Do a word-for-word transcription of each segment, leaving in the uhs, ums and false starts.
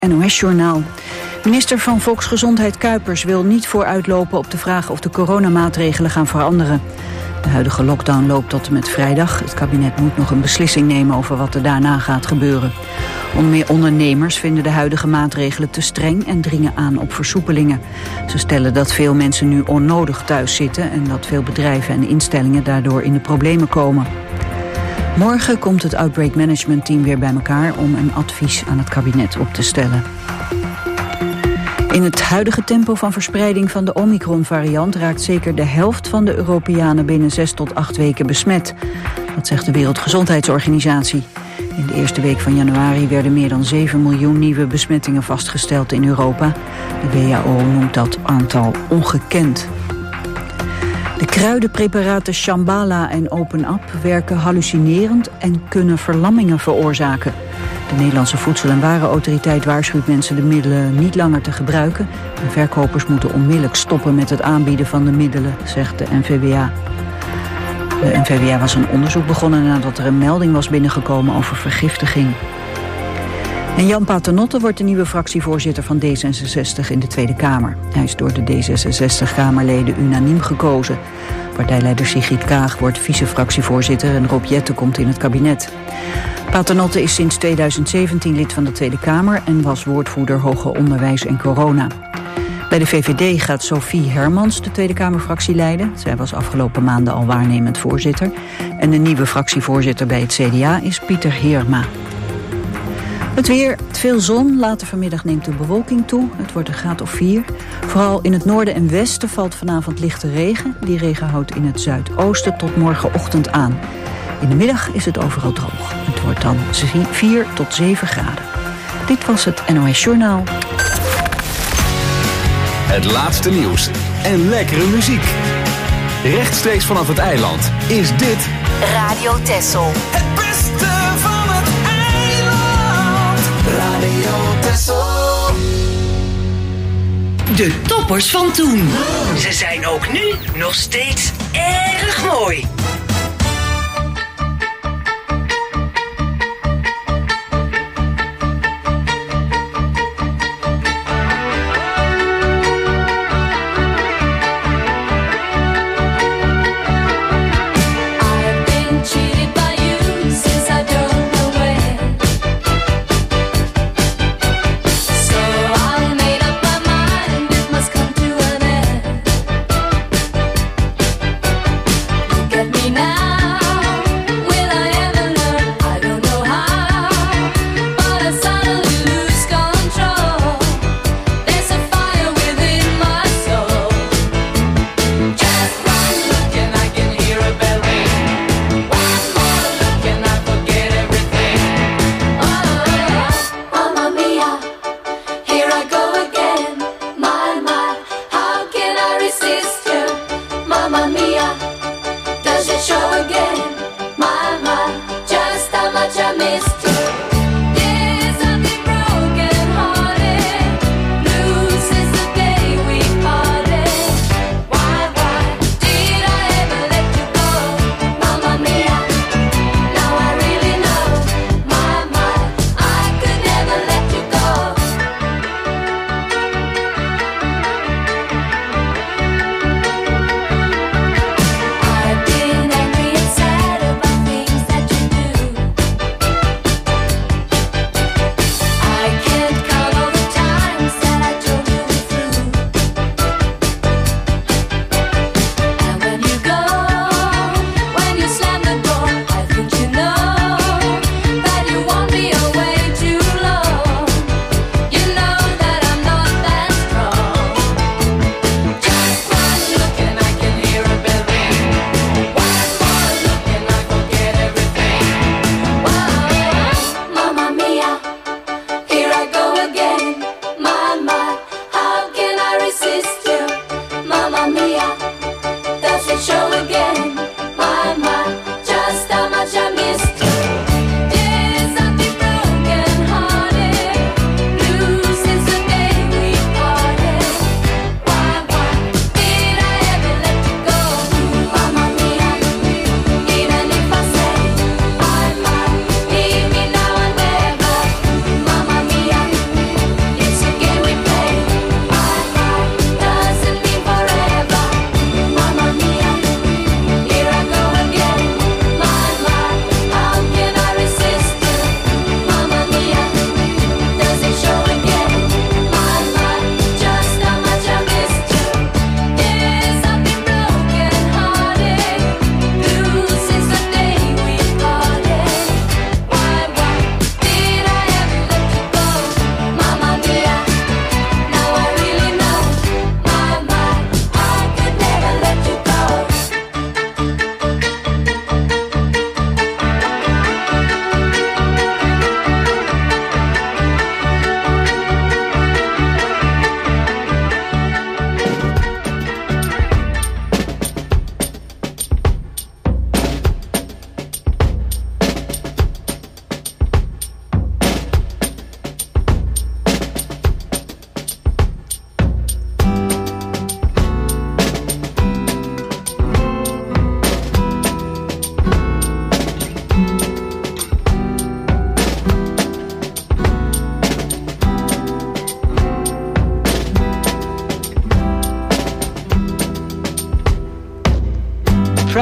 N O S-journaal. Minister van Volksgezondheid Kuipers wil niet vooruitlopen op de vraag of de coronamaatregelen gaan veranderen. De huidige lockdown loopt tot en met vrijdag. Het kabinet moet nog een beslissing nemen over wat er daarna gaat gebeuren. Onder meer ondernemers vinden de huidige maatregelen te streng en dringen aan op versoepelingen. Ze stellen dat veel mensen nu onnodig thuis zitten en dat veel bedrijven en instellingen daardoor in de problemen komen. Morgen komt het Outbreak Management Team weer bij elkaar om een advies aan het kabinet op te stellen. In het huidige tempo van verspreiding van de Omicron-variant raakt zeker de helft van de Europeanen binnen zes tot acht weken besmet. Dat zegt de Wereldgezondheidsorganisatie. In de eerste week van januari werden meer dan zeven miljoen nieuwe besmettingen vastgesteld in Europa. De W H O noemt dat aantal ongekend. De kruidenpreparaten Shambhala en Open Up werken hallucinerend en kunnen verlammingen veroorzaken. De Nederlandse Voedsel- en Warenautoriteit waarschuwt mensen de middelen niet langer te gebruiken. En verkopers moeten onmiddellijk stoppen met het aanbieden van de middelen, zegt de N V W A. De N V W A was een onderzoek begonnen nadat er een melding was binnengekomen over vergiftiging. En Jan Paternotte wordt de nieuwe fractievoorzitter van D zesenzestig in de Tweede Kamer. Hij is door de D zesenzestig-Kamerleden unaniem gekozen. Partijleider Sigrid Kaag wordt vice-fractievoorzitter en Rob Jetten komt in het kabinet. Paternotte is sinds tweeduizend zeventien lid van de Tweede Kamer en was woordvoerder hoger onderwijs en corona. Bij de V V D gaat Sophie Hermans de Tweede Kamerfractie leiden. Zij was afgelopen maanden al waarnemend voorzitter. En de nieuwe fractievoorzitter bij het C D A is Pieter Heerma. Het weer, veel zon, later vanmiddag neemt de bewolking toe. Het wordt een graad of vier. Vooral in het noorden en westen valt vanavond lichte regen. Die regen houdt in het zuidoosten tot morgenochtend aan. In de middag is het overal droog. Het wordt dan vier tot zeven graden. Dit was het N O S-journaal. Het laatste nieuws en lekkere muziek. Rechtstreeks vanaf het eiland is dit Radio Texel. Het beste van het eiland. Radio Texel. De toppers van toen. Ze zijn ook nu nog steeds erg mooi. Get me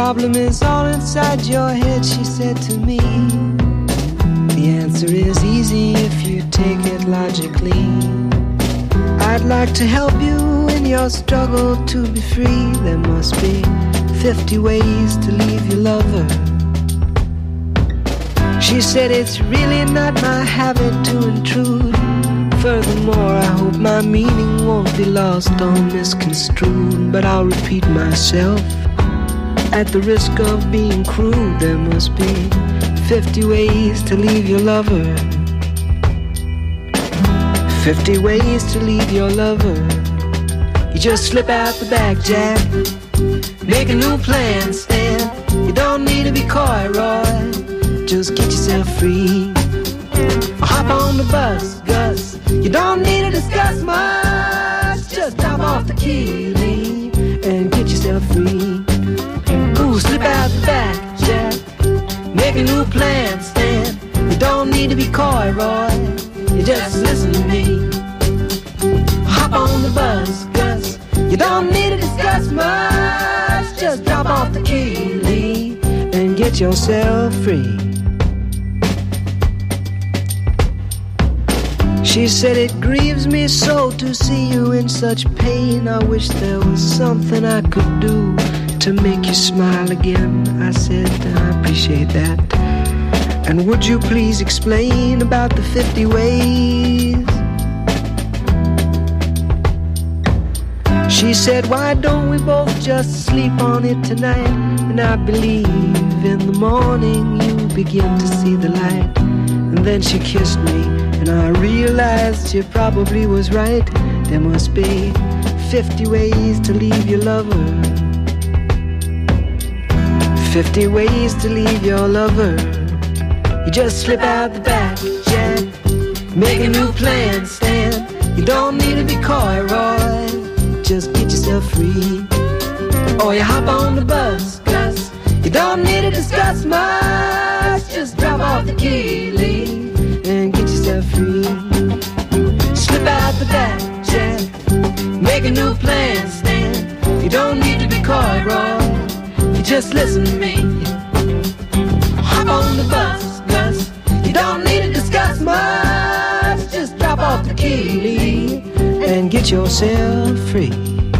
problem is all inside your head, she said to me. The answer is easy if you take it logically. I'd like to help you in your struggle to be free. There must be fifty ways to leave your lover. She said it's really not my habit to intrude. Furthermore, I hope my meaning won't be lost or misconstrued. But I'll repeat myself at the risk of being crude. There must be fifty ways to leave your lover. Fifty ways to leave your lover. You just slip out the back, Jack. Make a new plan, Stan. You don't need to be coy, Roy. Just get yourself free. Hop on the bus, Gus. You don't need to discuss much. Just drop off the key, Lee, and get yourself free. Ooh, slip out the back, Jack. Make a new plan, Stan. You don't need to be coy, Roy. You just listen to me. Hop on the bus, Gus. You don't need to discuss much. Just drop off the key, Lee, and get yourself free. She said it grieves me so to see you in such pain. I wish there was something I could do to make you smile again. I said I appreciate that. And would you please explain about the fifty ways? She said, why don't we both just sleep on it tonight? And I believe in the morning you begin to see the light. And then she kissed me, and I realized she probably was right. There must be fifty ways to leave your lover. Fifty ways to leave your lover. You just slip out the back, Jack. Make a new plan, Stan. You don't need to be coy, Roy. Just get yourself free. Or you hop on the bus, Gus. You don't need to discuss much. Just drop off the key, Lee, and get yourself free. Slip out the back, Jack. Make a new plan, Stan. You don't need to be coy, Roy. You just listen to me. Hop on the bus, Gus. You don't need to discuss much. Just drop off the key, Lee, and get yourself free.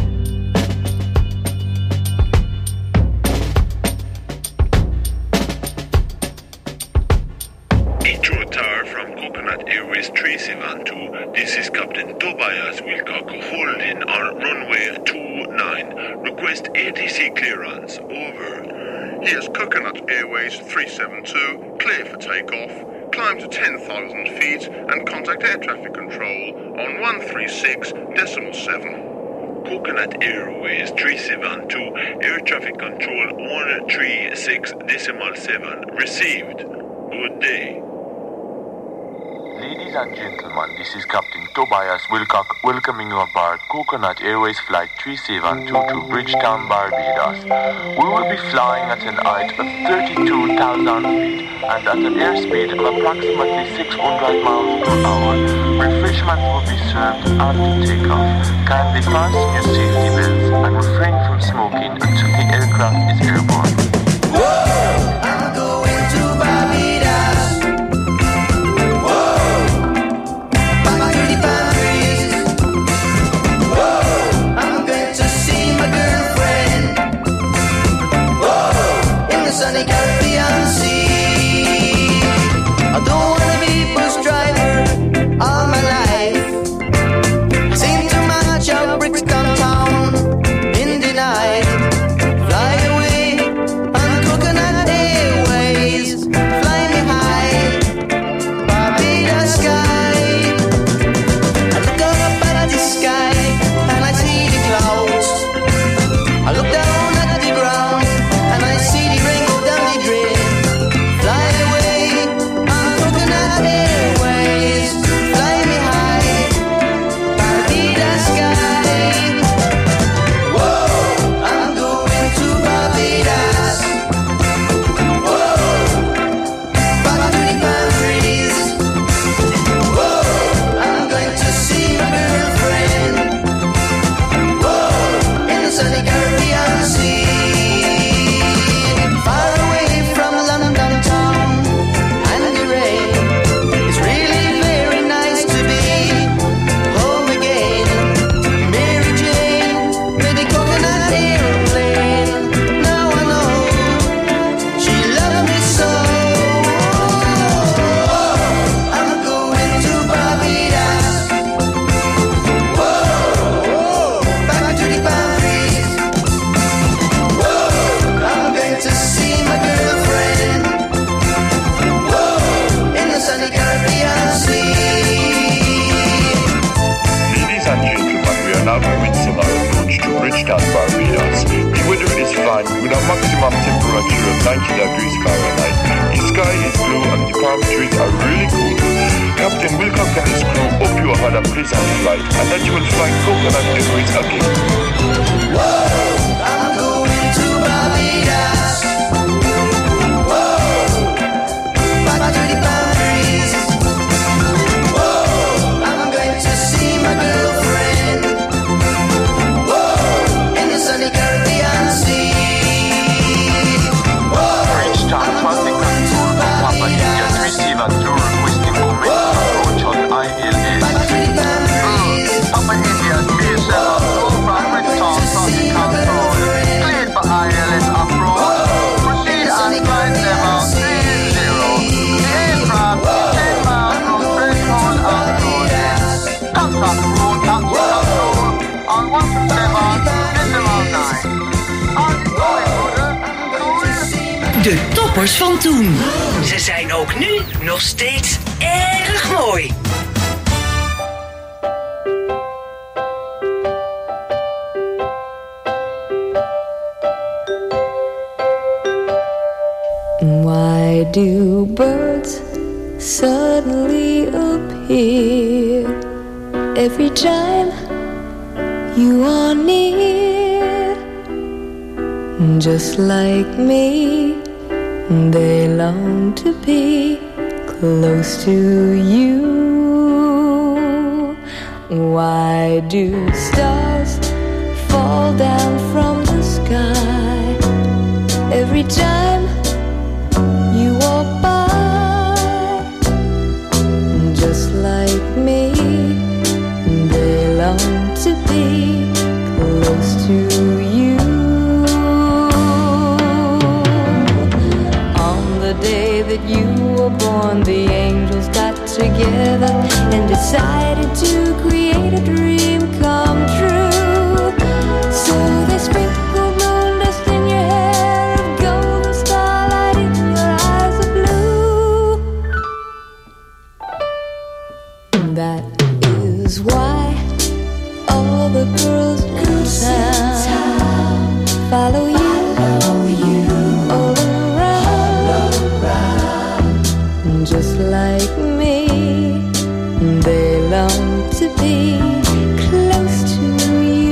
Airways three seven two, this is Captain Tobias Wilcock holding on runway two nine. Request A T C clearance, over. Here's Coconut Airways three seven two, clear for takeoff. Climb to ten thousand feet and contact air traffic control on one three six decimal seven. Coconut Airways three seven two, air traffic control one three six decimal seven, received. Good day. Ladies and gentlemen, this is Captain Tobias Wilcock welcoming you aboard Coconut Airways Flight three seven two to Bridgetown, Barbados. We will be flying at an height of thirty-two thousand feet and at an airspeed of approximately six hundred miles per hour. Refreshments will be served after takeoff. Kindly fasten your safety belts and refrain from smoking until the aircraft is airborne. Whoa! I'm going to Barbados. Sunny Caribbean Sea. I don't wanna be bus driver all my life. Seen too much of bricks downtown in the night. Fly away Bridgetown, Barbados. The weather is fine with a maximum temperature of ninety degrees Fahrenheit. The sky is blue and the palm trees are really cool. Captain Wilcock and his crew hope you have had a pleasant flight and that you will fly Coconut Airways again. Whoa, I'm going to Barbados. Whoa, back to the palm trees. Whoa, I'm going to see my girlfriend. Whoa, in the sunny Caribbean Sea. Whoa, Bridgetown traffic control from Papa India to receive a tour requesting permission to approach on I L S. Papa India three seven two from Bridgetown traffic control. Cleared for I L S approach. Proceed on flight level three zero. The aircraft is ten miles from threshold approach. Contact road taxi control on one two seven decimal nine. On the going order. De toppers van toen. Ze zijn ook nu nog steeds erg mooi. Why do birds suddenly appear every time you are near? Just like me, they long to be close to you. Why do stars fall down from the sky every time you walk by? Just like me, they long to be close to you. On the day that you were born, the angels got together and decided to create a dream come true. So they sprinkled moon dust in your hair of golden starlight in your eyes of blue. That is why all the girls in town follow you, all around. Just like me, they long to be close to you.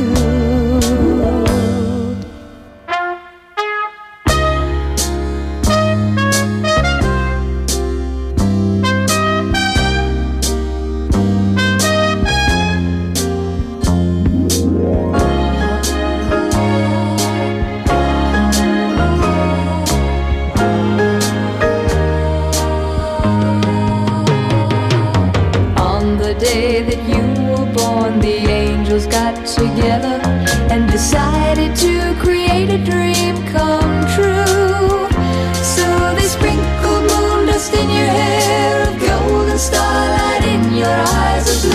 Got together and decided to create a dream come true. So they sprinkled moon dust in your hair of golden starlight in your eyes of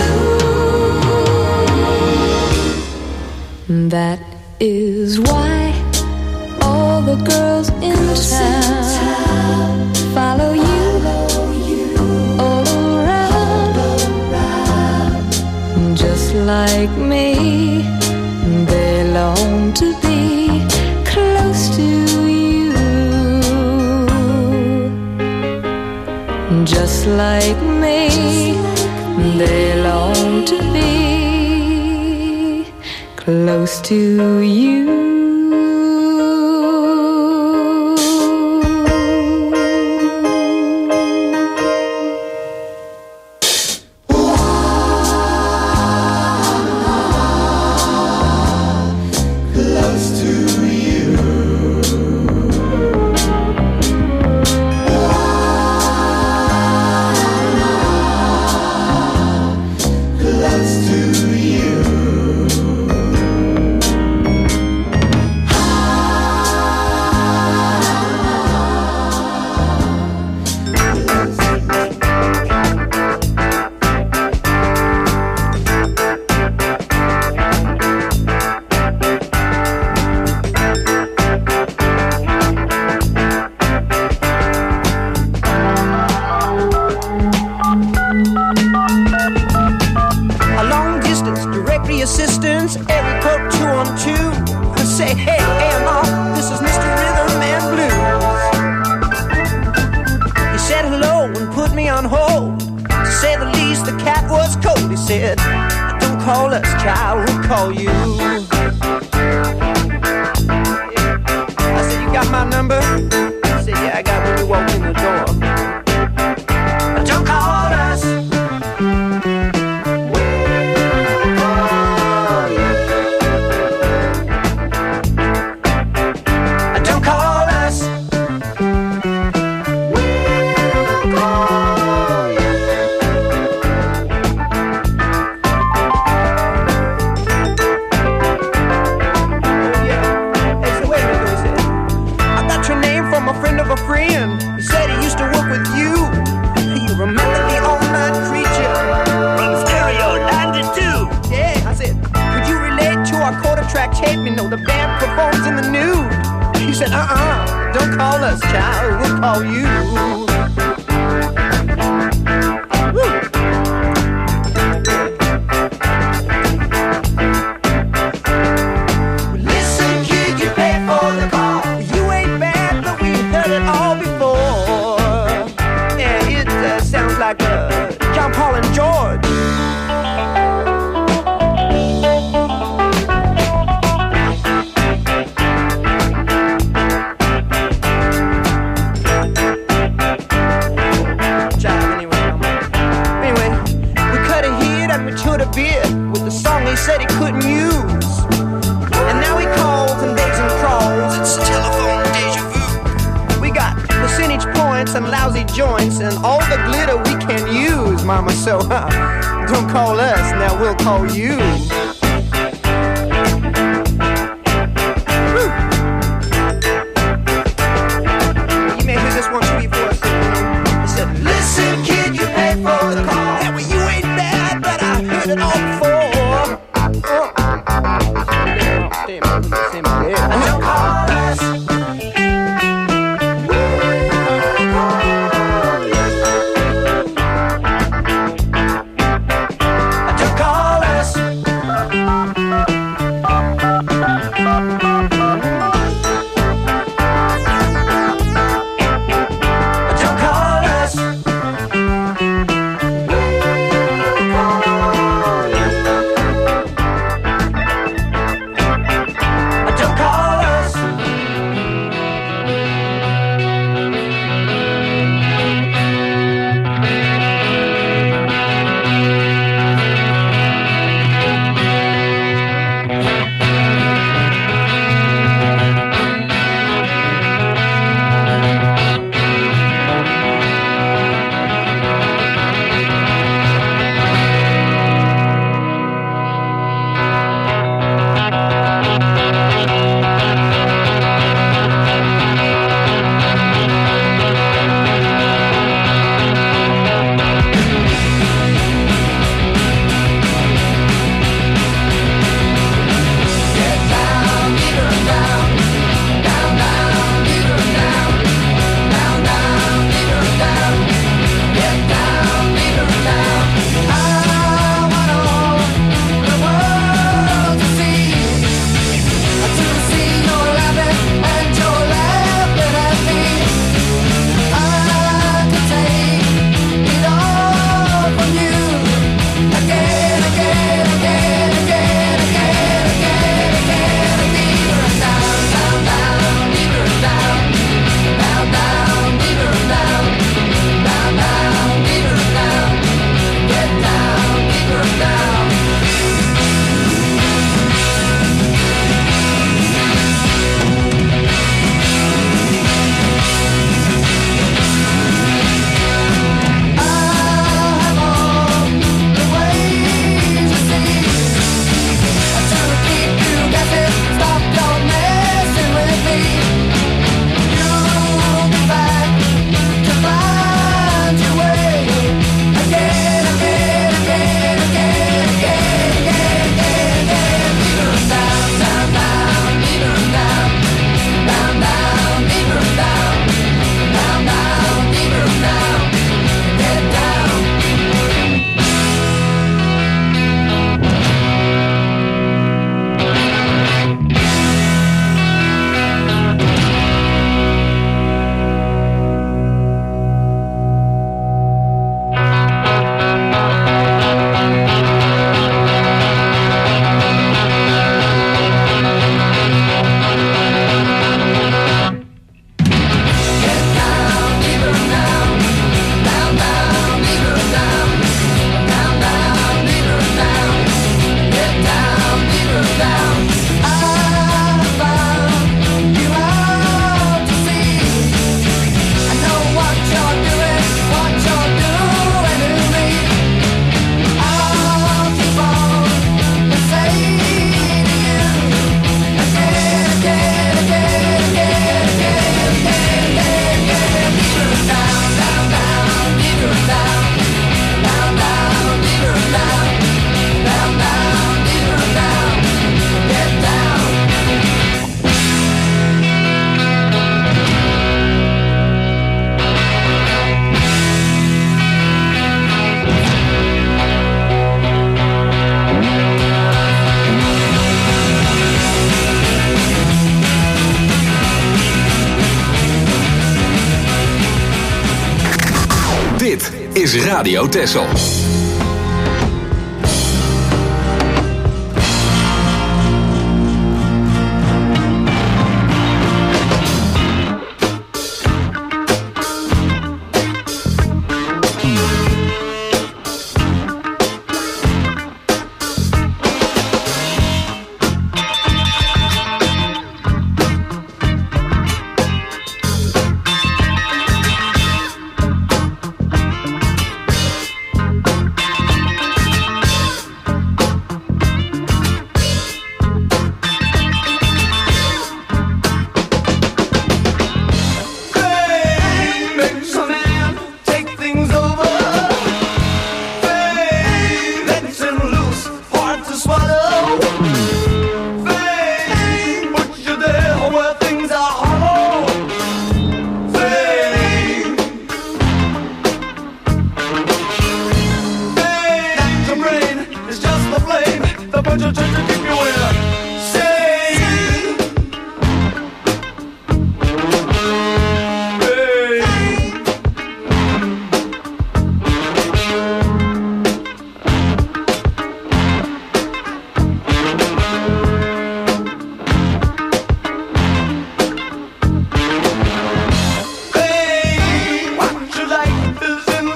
blue. That is why all the girls in town follow you, all around. Just like me, they long to be close to you. Just like me, they long to be close to you. Assistance, area code two one two. say, hey, A and R, this is Mister Rhythm and Blues. He said hello and put me on hold. To say the least, the cat was cold. He said, don't call us, child, we'll call you. I said, you got my number? He said, yeah, I got when you walked in the door. Don't call us. Tape, you know the band performs in the nude. He said, uh-uh, don't call us, child, we'll call you. Woo. Listen, kid, you pay for the call. You ain't bad, but we heard it all before. Yeah, it uh, sounds like uh, John Paul and George. He said he couldn't use, and now he calls and begs and crawls. It's telephone deja vu. We got percentage points and lousy joints and all the glitter we can use, mama. So uh, don't call us, now we'll call you. Woo. You may hear this one tweet for us. He said, listen, kid, you pay for the call. Yeah, well, you ain't bad, but I heard it all before. Don't call us. Don't call us. Don't call us. is Radio Texel.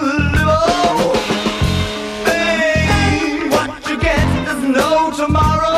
Tomorrow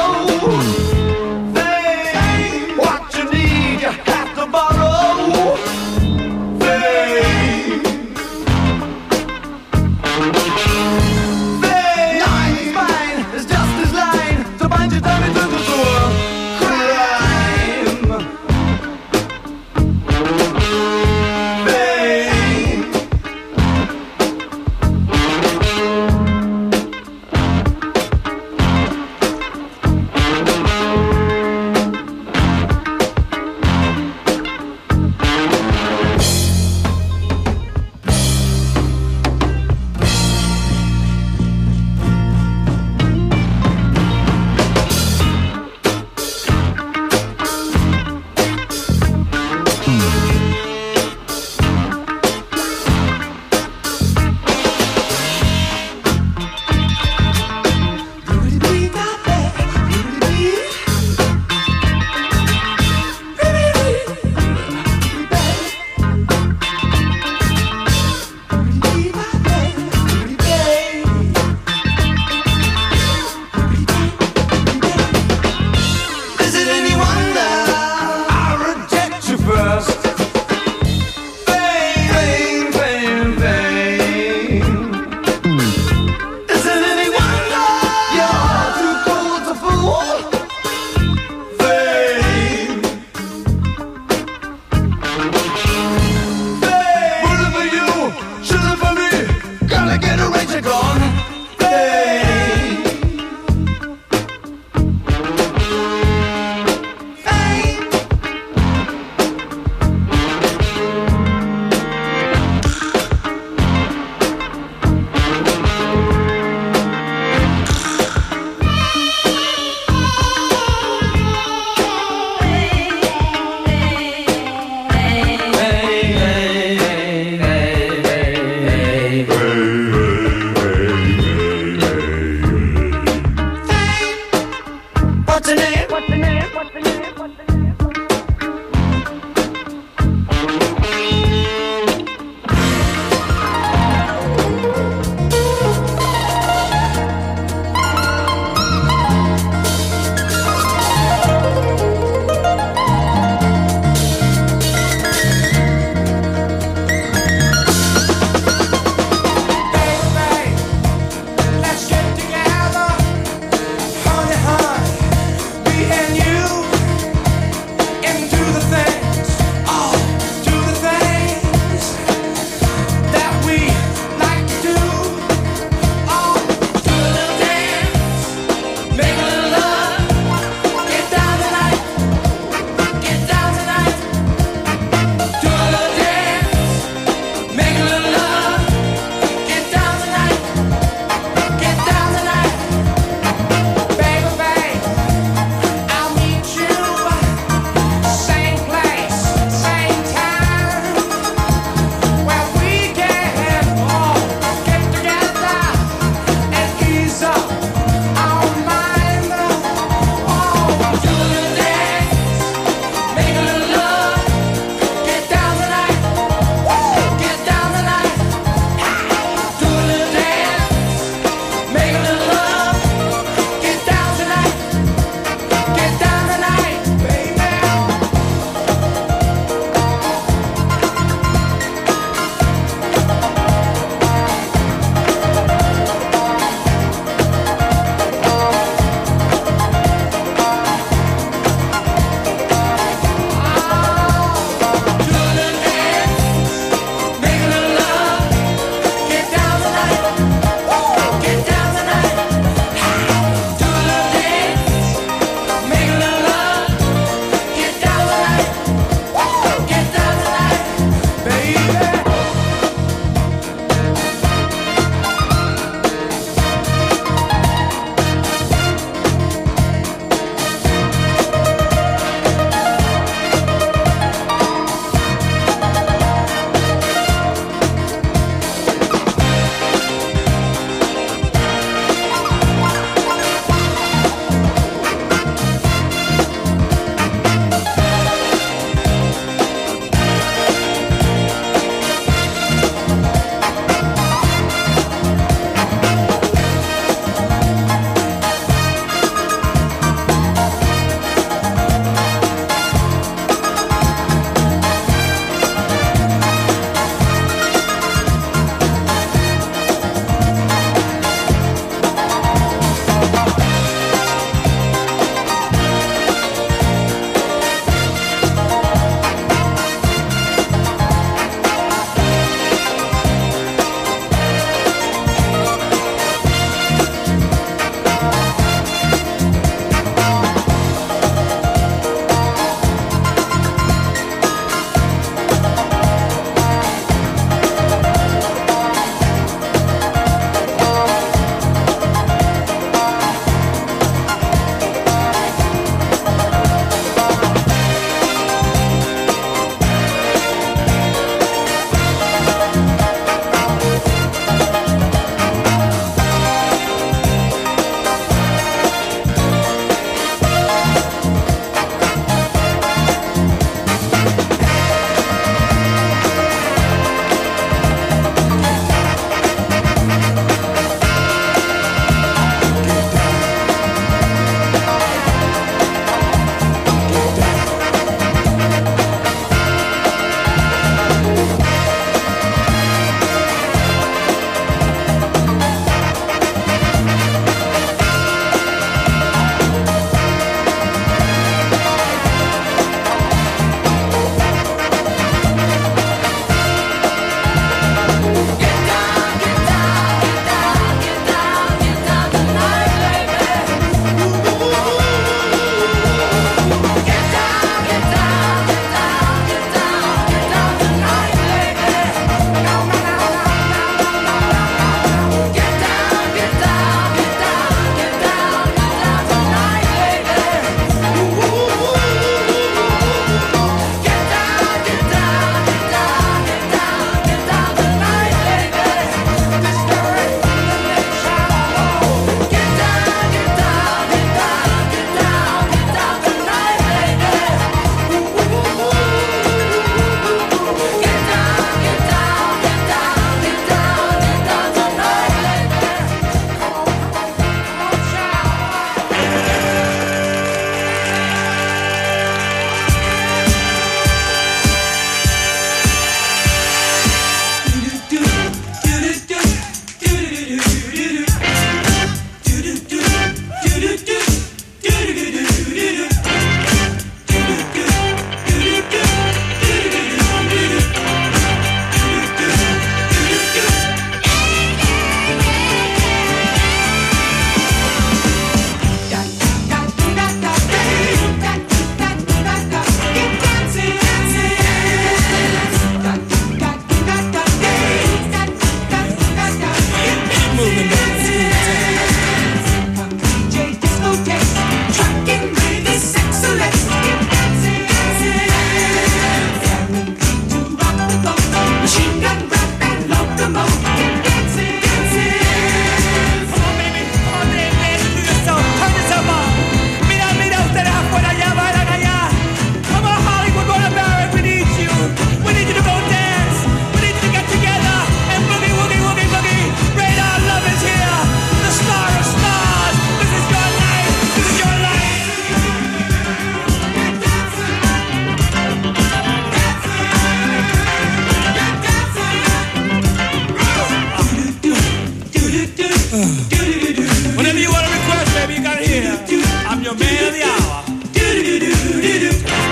your man of the hour. Do-do-do-do-do-do.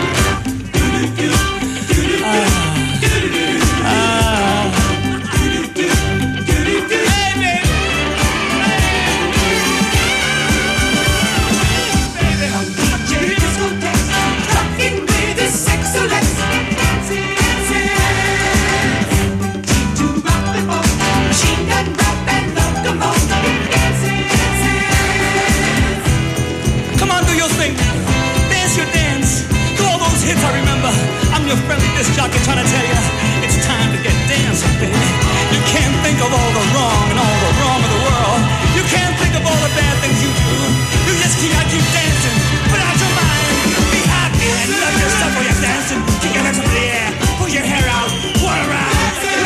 Your friendly disc jockey trying to tell you it's time to get dancing, baby. You can't think of all the wrong and all the wrong of the world. You can't think of all the bad things you do. You just keep, gotta keep dancing. Put out your mind. Be happy and love yourself while you're dancing. Kick your legs up in the air. Pull your hair out. Whirl around. Keep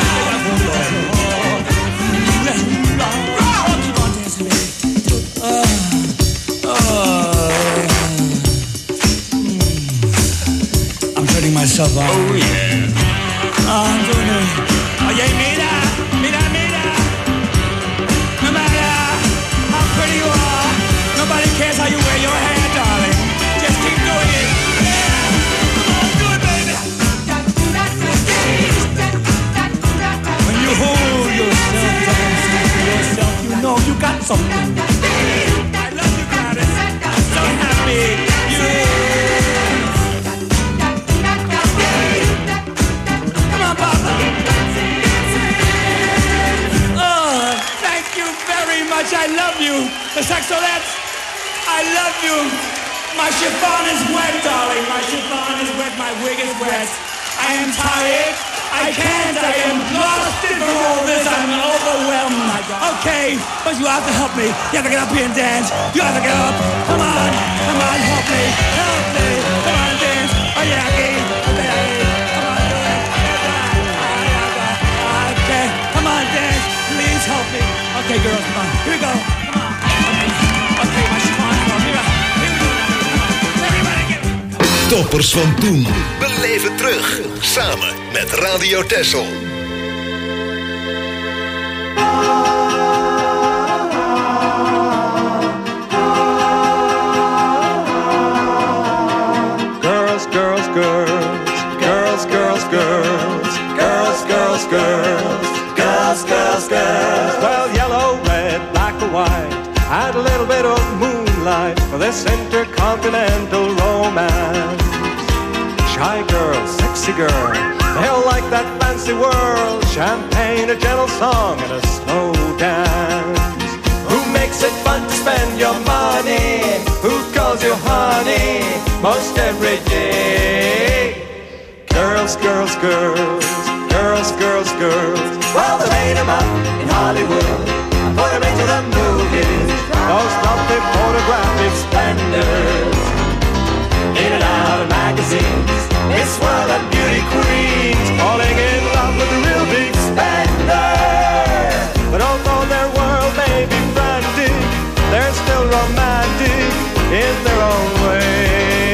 on dancing, baby. Oh, oh. Myself on. Oh yeah. Oh, I'm doing it. Oh yeah, mira, mira, mira. No matter how pretty you are, nobody cares how you wear your hair, darling. Just keep doing it. Yeah. Come on, do it, baby. When you hold yourself, dancing to yourself, you know you got something. I love you, Gladys. I'm so happy. You. I love you, the Saxolettes. I love you. My chiffon is wet, darling. My chiffon is wet. My wig is wet. I am tired. I can't. I am exhausted from all this. I'm overwhelmed. My God. Okay, but you have to help me. You have to get up here and dance. You have to get up. Come on. Come on. Help me. Help me. Come on and dance. Oh yeah, okay. Okay. Come on, do it. Okay. Come on, dance. Please help me. Okay, girls, come on. Here we go. Come on. Okay, my chiffon is on. Here we go now. Come on. Everybody get... Toppers van toen. Beleef het terug. Samen met Radio Texel. Girls, girls, girls. Girls, girls, girls. Girls, girls, girls. Girls, girls, girls. Well, yellow, red, black or white. Add a little bit of moonlight for this intercontinental romance. Shy girl, sexy girl, they all like that fancy world. Champagne, a gentle song, and a slow dance. Who makes it fun to spend your money? Who calls you honey most every day? Girls, girls, girls. Girls, girls, girls. Well, they made them up in Hollywood and put them into the movies. Those lovely photographic splendors. In and out of magazines. Miss World and beauty queens falling in love with the real big spenders. But although their world may be frantic, they're still romantic in their own way.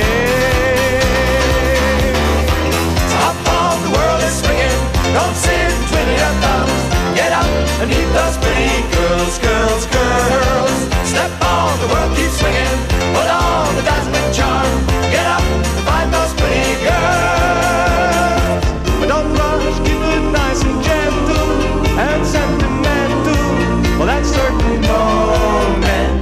Top of the world is swinging. Don't sit and twiddle your thumbs. Get up and meet those pretty girls, girls, girls. Step on, the world keeps swinging. Put on the dazzling charm. Get up and find those pretty girls. But don't rush, keep it nice and gentle and sentimental for that certain moment.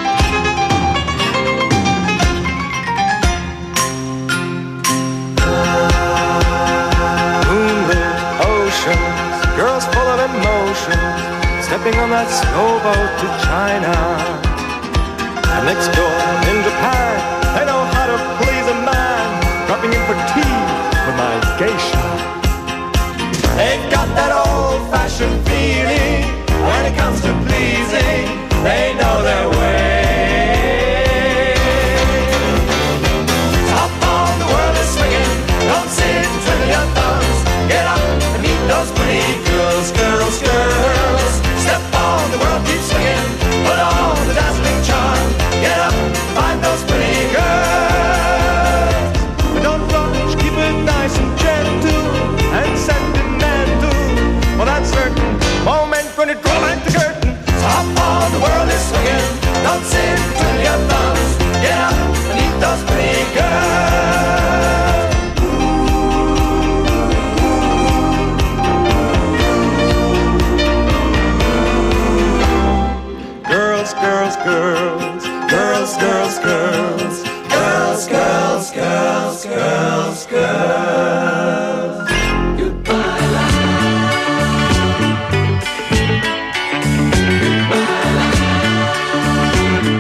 Moonlit oceans, girls full of emotion, stepping on that slow boat to China. And next door in Japan, they know how to please a man, dropping in for tea with my geisha. They've got that old-fashioned feeling when it comes to pleasing. They know their way. Top on the world is swinging. Don't sit and twiddle your thumbs. Get up and meet those pretty girls, girls, girls. Step on, the world keeps swinging. Put on the dazzling charm. Get up, find those pretty girls. But don't rush, keep it nice and gentle and sentimental. For that certain moment when it draws back the curtain. Top on, the world is swinging. Don't sit girls, girls, girls, girls, girls, girls, girls, girls. Goodbye life. Goodbye life.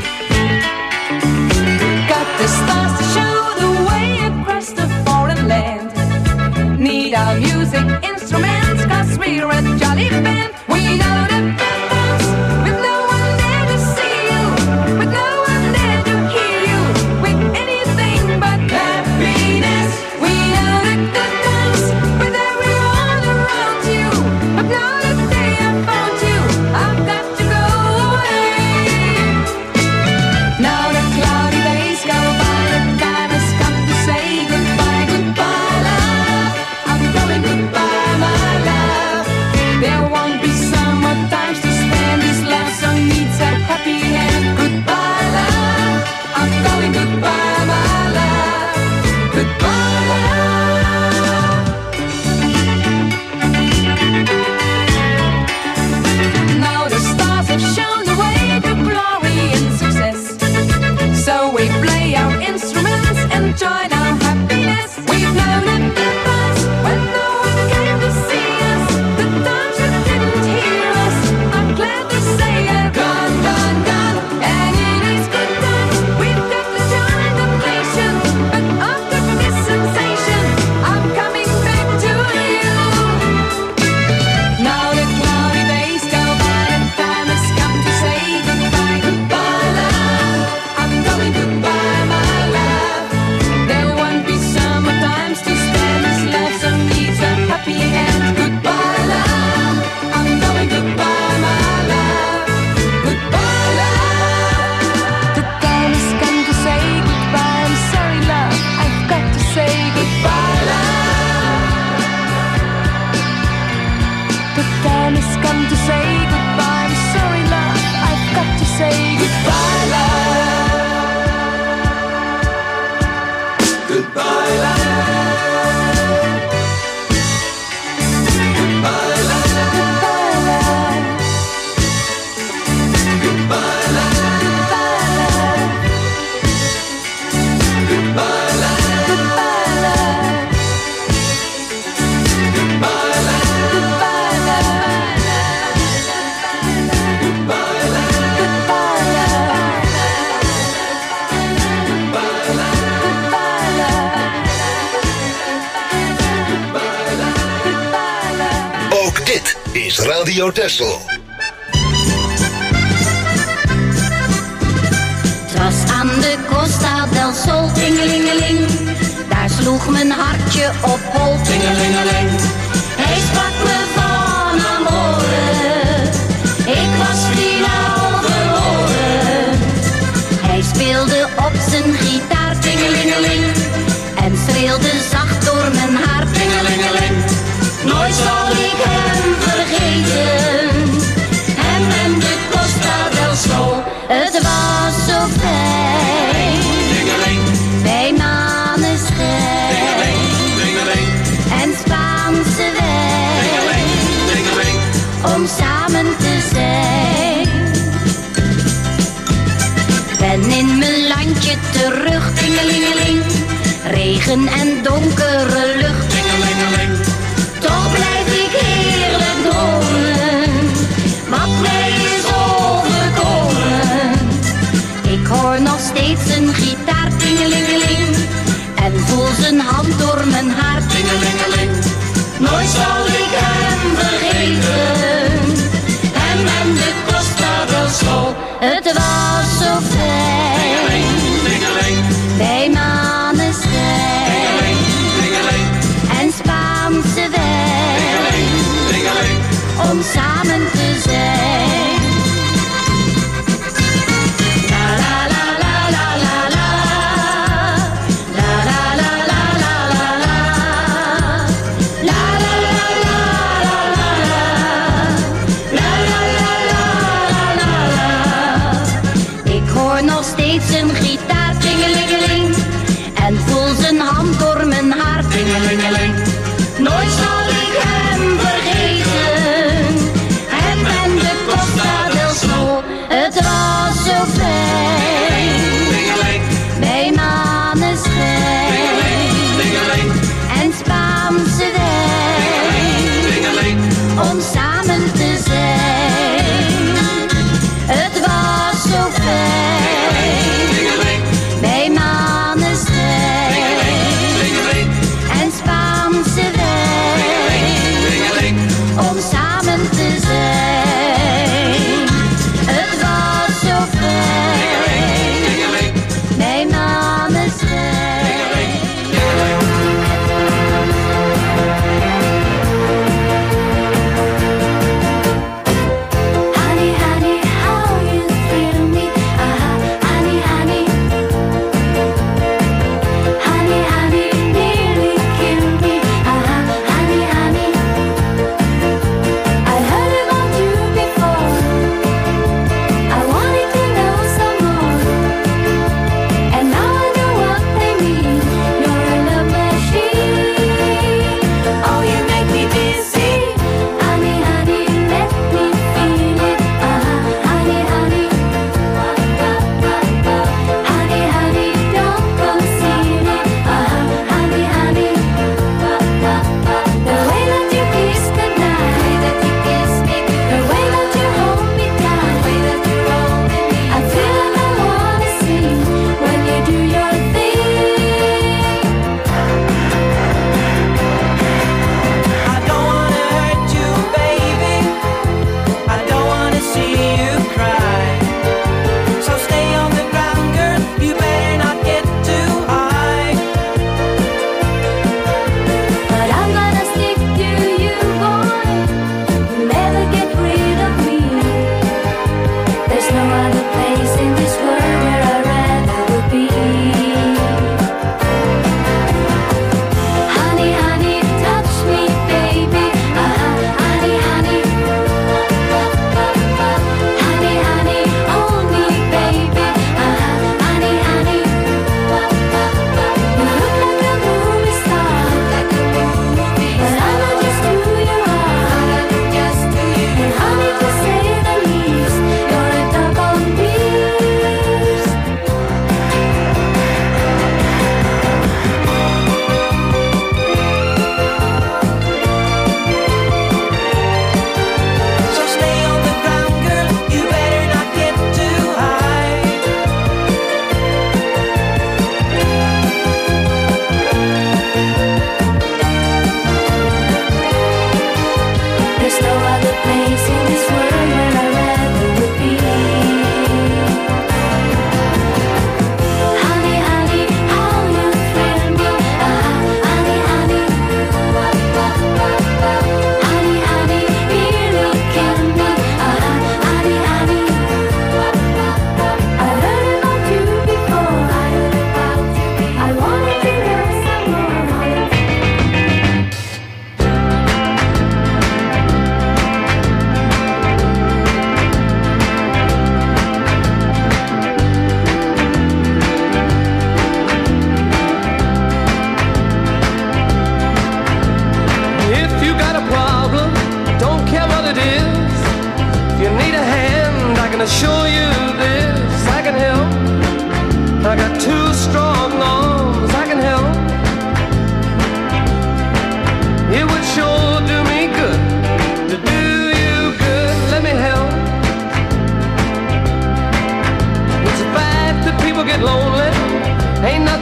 Got the stars to show the way across the foreign land. Need our music instruments, cause we're a jolly band. We know the bad times, with no one there to see you, with no one there to hear you, with anything but happiness. We know the good times, with everyone around you. But now the day I found you, I've got to go away. Now the cloudy days go by, the time has come to say goodbye, goodbye love. I'm going goodbye my love. There won't be some more times to spend. This love song needs a happy end. Goodbye love, I'm going goodbye my love. Goodbye love. Now the stars have shown the way to glory and success. So we play our instruments and join our happiness. We've known it the times when no one came to see us, the times you didn't hear us. I'm glad to say it. Gone, gone, gone, and it is good times. We've got to join the nation, but after this sensation, I'm coming back to you. Now the cloudy days go by, and time has come to say goodbye, goodbye love. I'm going goodbye my love. There won't be summer times to spend. This love song needs a happy end. Goodbye love, I'm going goodbye my love. Goodbye love. The time has come to say goodbye. I'm sorry love, I've got to say goodbye love. The time has come to say goodbye. I'm sorry love, I've got to say goodbye love. Goodbye life. Goodbye life. Goodbye life. Goodbye life. Goodbye Ook dit is Radio Texel. Het was aan de Costa del Sol, tingelingeling. Daar sloeg mijn hartje op hol, tingelingeling. Hij sprak me van amore, ik was finaal verloren. Hij speelde op zijn gitaar, tingelingeling. En streelde zacht door mijn haar, tingelingeling. Nooit zal ik hem vergeten. Hem en de Costa del Sol, het was zo fijn. Bij maneschijn en Spaanse wijn, om samen te zijn. Ben in mijn landje terug, tingelingeling. Regen en donkere lucht, tingelingeling. Toch blijf ik heerlijk dromen, wat mij is overkomen. Ik hoor nog steeds een gitaar, tingelingeling. En voel zijn hand door mijn haar, tingelingeling. Nooit zal ik hem vergeten. Hem en de Costa del Sol, het was zo fijn. Bij maneschijn en Spaanse wijn, om samen te zijn. La la la la la la la, la la la la la la la, la la la la la la, la la la la la. Ik hoor nog steeds een gitaar, tingelingeling. En voel zijn hand door mijn haar, tingelingeling. Nooit zal ik hem vergeten. Hem en de Costa del Sol, het was zo fijn.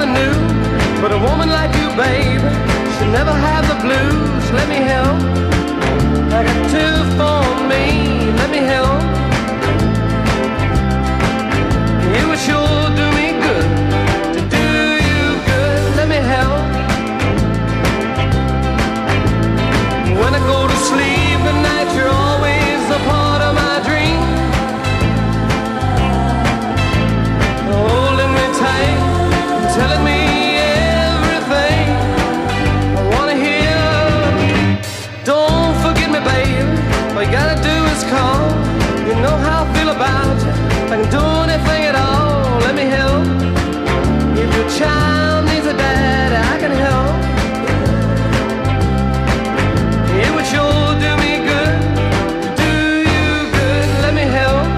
never knew. But a woman like you, baby, should never have the blues. Let me help. I got two for me. Let me help. You would sure do me good. To do you good, let me help. When I go to sleep at night, you're always a part of my dream. Holding me tight, telling me everything I wanna hear. Don't forget me, baby. All you gotta do is call. You know how I feel about you. If I can do anything at all, let me help. If your child needs a dad, I can help. It would sure do me good. Do you good, let me help.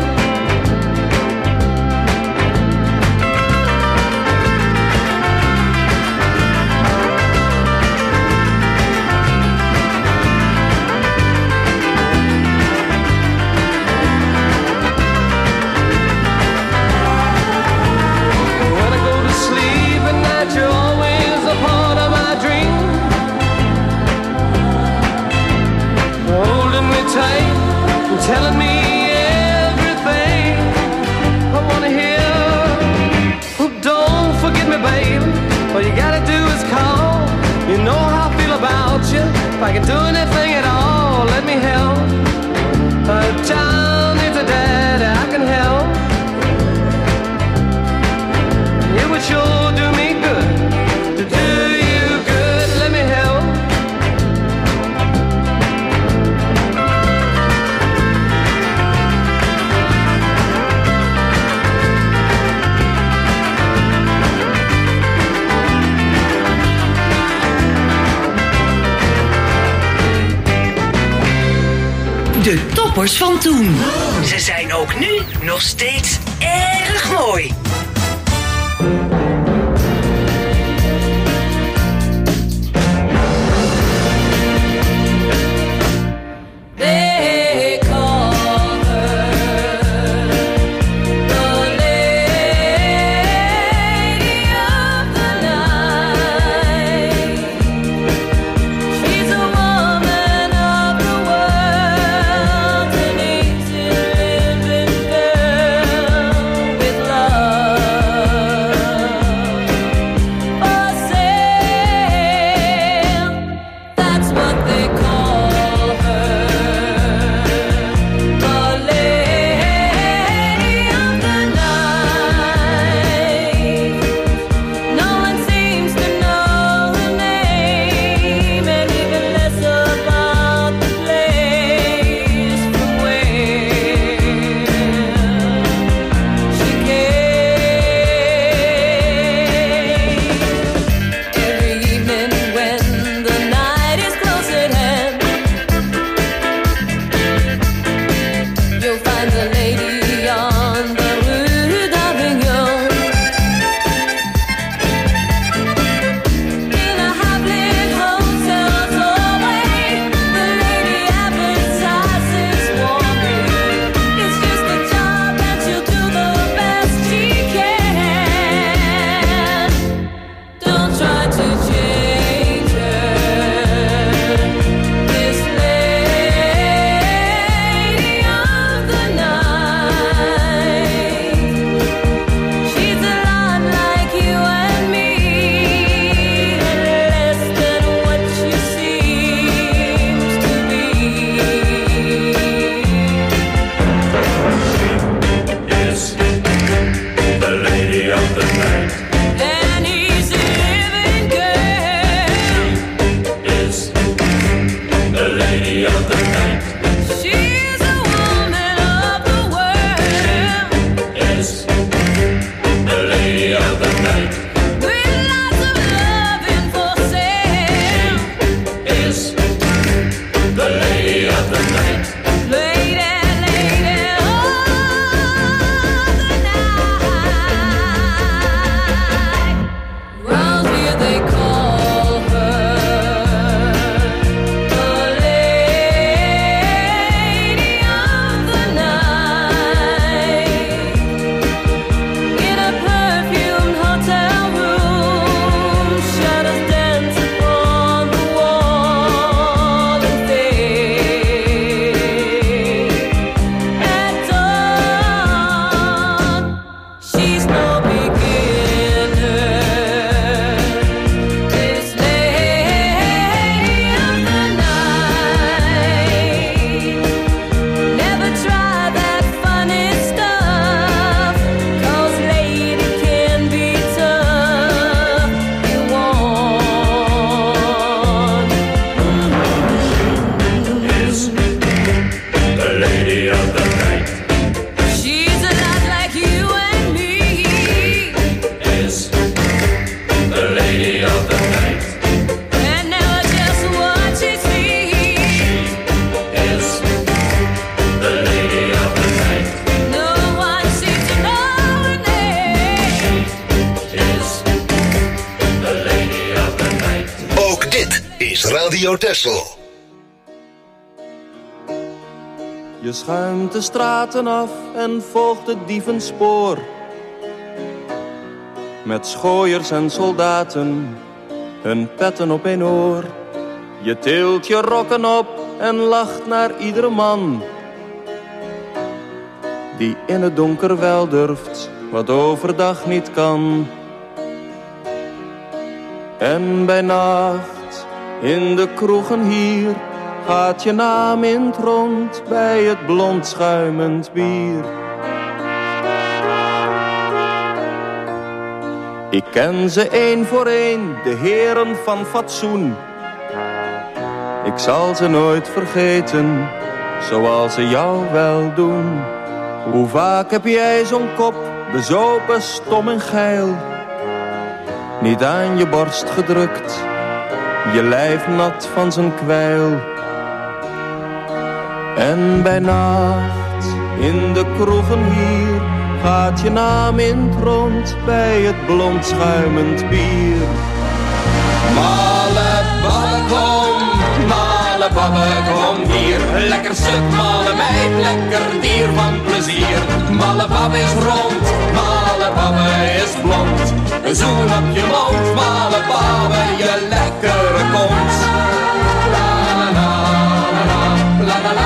When I go to sleep at night, you're always a part of my dream. Holding me tight and telling me everything I wanna hear. Oh, don't forget me, baby. All you gotta do is call. You know how I feel about you. If I can do anything at all, let me help. A child needs a dad, I can help. It would sure do me good. To do you good, let me help. De toppers van toen. Ze zijn ook nu nog steeds erg mooi. They call her the lady of the night. She's a woman of the world, an easy living girl with love for sale. That's what they call her, the lady of the night. No one seems to know her name, and even less about the place from where she came. Every evening when the night is close at hand, you'll find the lady on the Rue d'Avignon. In a half-lit hotel doorway, the lady advertises warmly. It's just a job and she'll do the best she can. Don't try to change her. This lady of the night, she's a lot like you and me, and less than what she seems to be. Is the lady of the night. An easy living girl. Is the lady of the night. She's a woman of the world, Is the lady of the night. with lots of loving for sale. Is the lady of the night. Lady, lady of the night. Round here they call her the lady of the night. In a perfumed hotel Radio Texel. Je schuimt de straten af en volgt het dievenspoor. Met schooiers en soldaten, hun petten op één oor. Je tilt je rokken op en lacht naar iedere man die in het donker wel durft, wat overdag niet kan. En bij nacht, in de kroegen hier, gaat je naam in het rond bij het blond schuimend bier. Ik ken ze één voor één, de heren van fatsoen. Ik zal ze nooit vergeten, zoals ze jou wel doen. Hoe vaak heb jij zo'n kop, bezopen, stom en geil, niet aan je borst gedrukt, je lijf nat van zijn kwijl. En bij nacht, in de kroegen hier, gaat je naam in het rond bij het blond schuimend bier. Malle babbe kom, malle babbe kom hier. Lekker stuk malle meid, lekker dier van plezier. Malle babbe is rond, malle babbe is blond. Een zoen op je mond, malle babbe, je lekkere kont. La la la la la la la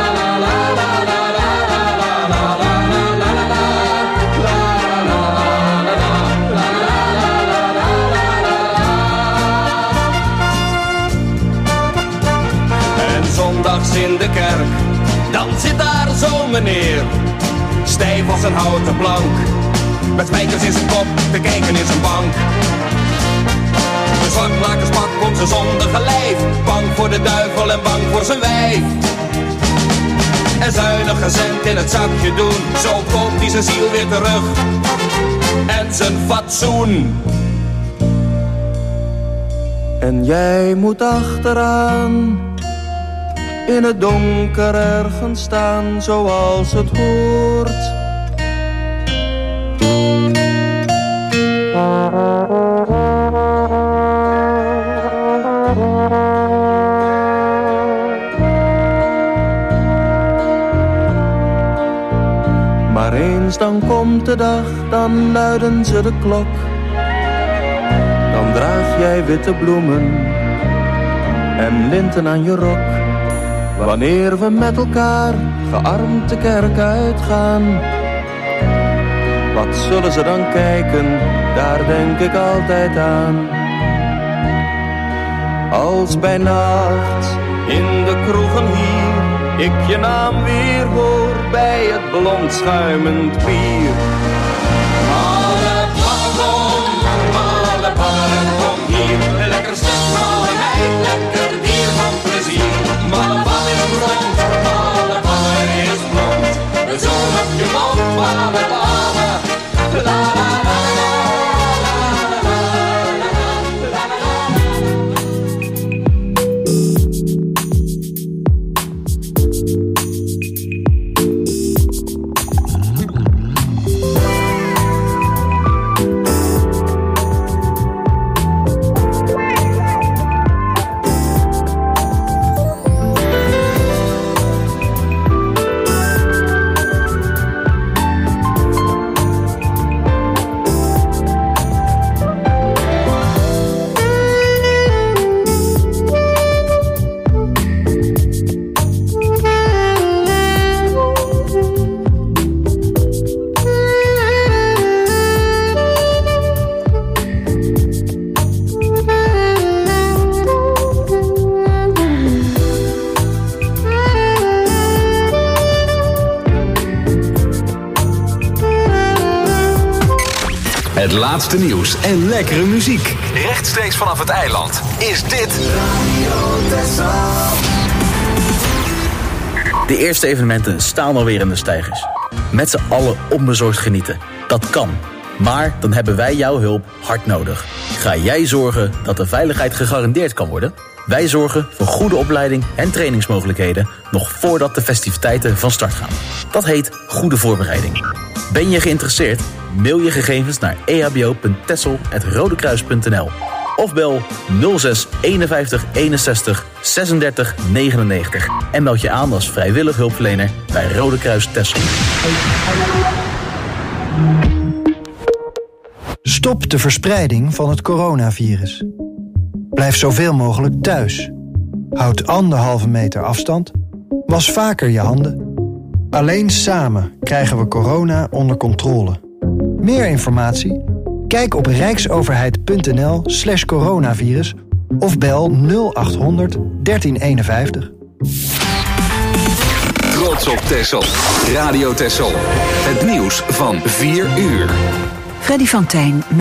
in de kerk, dan zit daar zo'n meneer, stijf als een houten plank, met spijkers in zijn kop, te kijken in zijn bank. Een zwartmakerspak komt zijn zondige lijf, bang voor de duivel en bang voor zijn wijf. En zuinig een cent in het zakje doen, zo koopt hij zijn ziel weer terug en zijn fatsoen. En jij moet achteraan, in het donker ergens staan, zoals het hoort. Maar eens dan komt de dag, dan luiden ze de klok. Dan draag jij witte bloemen en linten aan je rok. Wanneer we met elkaar gearmd de kerk uitgaan, wat zullen ze dan kijken, daar denk ik altijd aan. Als bij nacht, in de kroegen hier, ik je naam weer hoor bij het blond schuimend bier. Malle babbe kom, malle babbe kom hier. Lekker stuk malle meid, lekker dier van plezier. Malle babbe is rond, malle babbe is blond. Een zoen op je mond, malle babbe, la la la la. Het laatste nieuws en lekkere muziek. Rechtstreeks vanaf het eiland is dit Radio Texel. De eerste evenementen staan alweer in de steigers. Met z'n allen onbezorgd genieten. Dat kan. Maar dan hebben wij jouw hulp hard nodig. Ga jij zorgen dat de veiligheid gegarandeerd kan worden? Wij zorgen voor goede opleiding en trainingsmogelijkheden nog voordat de festiviteiten van start gaan. Dat heet goede voorbereiding. Ben je geïnteresseerd? Mail je gegevens naar e h b o punt texel apenstaartje rodekruis punt n l. Of bel nul zes eenenvijftig eenenzestig zesendertig negenennegentig en meld je aan als vrijwillig hulpverlener bij Rode Kruis Texel. Stop de verspreiding van het coronavirus. Blijf zoveel mogelijk thuis. Houd anderhalve meter afstand. Was vaker je handen. Alleen samen krijgen we corona onder controle. Meer informatie? Kijk op rijksoverheid.nl slash coronavirus of bel nul achthonderd dertien eenenvijftig. Trots op Texel. Radio Texel. Het nieuws van vier uur. Freddy van Tijn.